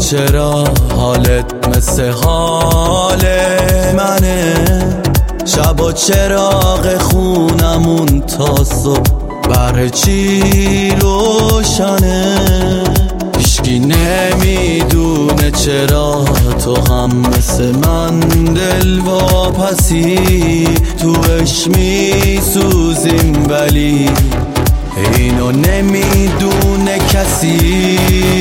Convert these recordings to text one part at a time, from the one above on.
چرا حالت مثل حال منه؟ شبا چراغ خونمون تا صبح برای چی روشنه؟ هیچکی نمیدونه چرا تو هم مثل من دل واپسی تو عشق میسوزیم، ولی اینو نمیدونه کسی.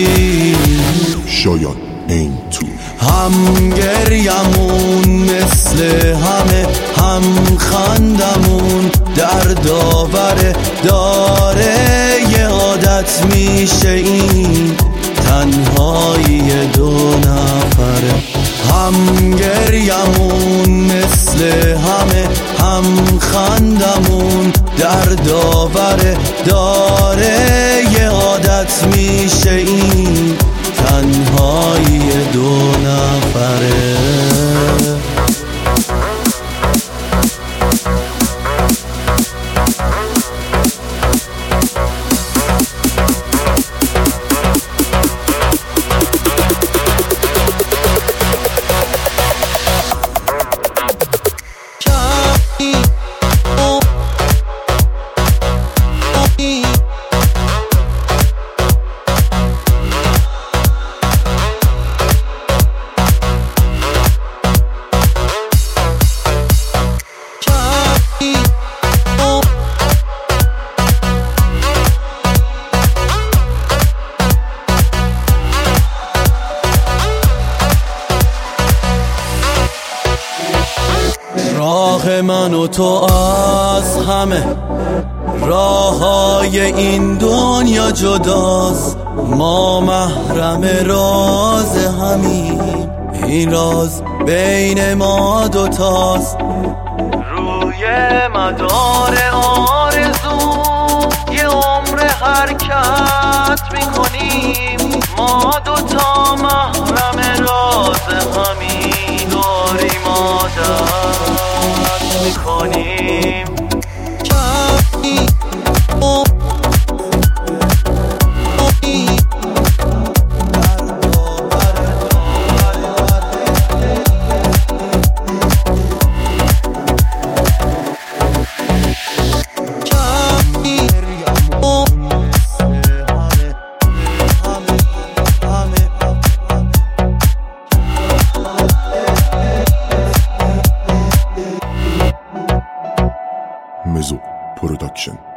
شاید این تو هم گریمون مثل همه، هم خندمون دردآوره، داره یه عادت میشه این تنهایی دو نفره. هم گریمون مثل همه، هم خندمون دردآوره، داره یه عادت میشه این تنهایی دو نفره. راه من و تو از همه راههای این دنیا جداست، ما محرم راز همین، این راز بین ما دوتاست. روی مدار آرزو یه عمر حرکت میکنیم، ما دوتا محرم راز همین، داریم عادت میکنیم. Mezo Production.